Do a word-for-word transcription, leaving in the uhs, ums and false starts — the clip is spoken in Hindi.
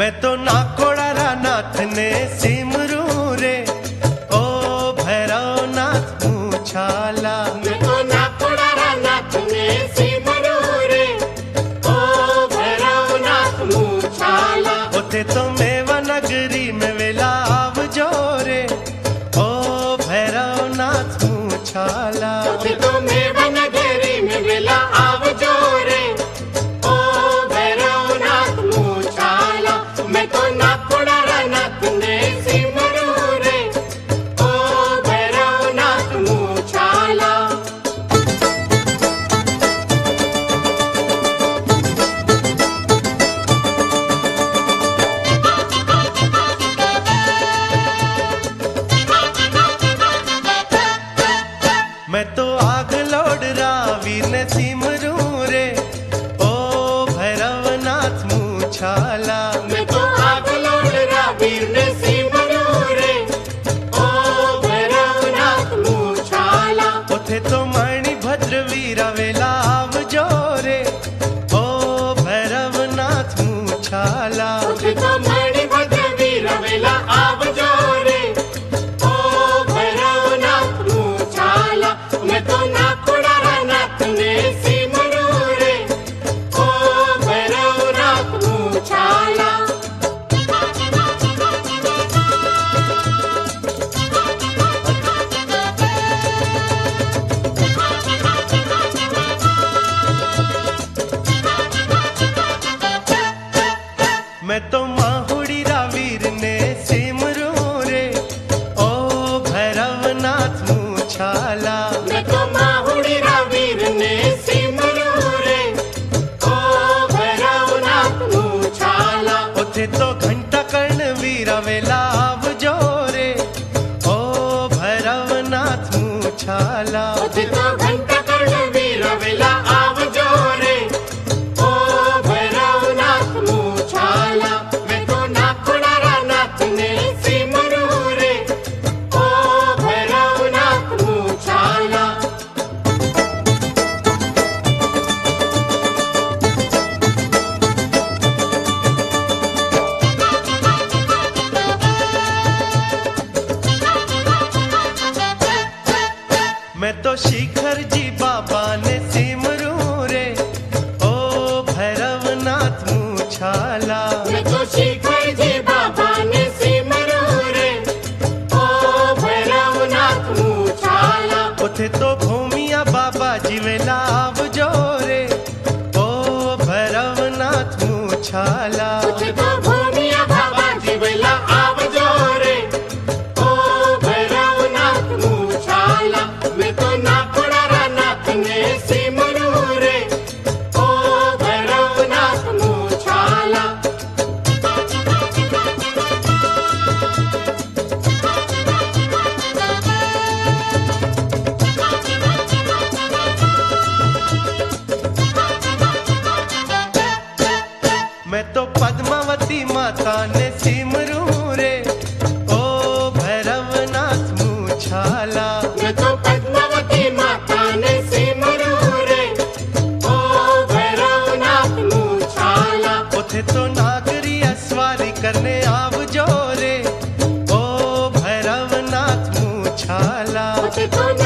मैं तो नाकोड़ा नाथ ने सिमरू रे, ओ भैरव नाथ मूछाला। मैं तो नाकोड़ा नाथ ने सिमरू रे, ओ भैरव नाथ मूछाला। उथे तो मेवा नगरी में वेला आवजो रे, ओ भैरव नाथ मूछाला। उथे तो मेवा नगरी में वेला आवजो रे, ओ भैरव नाथ मूछाला। मैं तो नाकोड़ा नाथ ने सिमरू रे, ओ भैरव नाथ मूछाला। मैं तो आग लोड रावी ने सिमरू रे, ओ भैरव नाथ मूछाला। मैं तो आग लोड रावीर ने सिमरू रे, ओ भैरव नाथ मूछाला। उथे तो मणि भद्र वीरा वेला आवजो रे, ओ भैरव नाथ मूछाला। उथे तो मणि भद्र वीर वेला आवजो रे, ओ भैरव नाथ मूछाला। मैं तो नाकोड़ा नाथ ने सिमरू रे, ओ भैरव नाथ मूछाला। मैं तो माहुड़ी रावीर ने सिमरू रे, ओ भैरव नाथ मूछाला। मैं तो माहुड़ी रावीर ने सिमरू रे, ओ भैरव नाथ मूछाला। उथे तो घंटा कर्ण वीरा वेला आवजो रे, ओ भैरव नाथ मूछाला। उथे तो घंटा कर्ण वीर वेला आवजो रे, ओ भैरव नाथ मूछाला। मैं तो नाकोड़ा नाथ ने सिमरू रे, ओ भैरव नाथ मूछाला। मैं तो शिखर जी बाबा ने सिमरू रे, ओ भैरव नाथ मूछाला। मैं तो शिखर जी बाबा ने सिमरू रे, ओ भैरव नाथ मूछाला। उथे तो भूमिया बाबा जी वेला आवजो रे, ओ भैरव नाथ मूछाला। उथे तो भूमिया बाबा जी वेला आवजो रे, ओ भैरव नाथ मूछाला। मैं तो नाकोड़ा नाथ ने सिमरू रे, ओ भैरव नाथ मूछाला। मैं तो पद्मावती माता ने सिमरू रे, ओ भैरव नाथ मूछाला। मैं तो पद्मावती माता ने सिमरू रे, ओ भैरव नाथ मूछाला। उथे तो नागरी अस्वारी करने आवजो रे, ओ भैरव नाथ मूछाला। उथे तो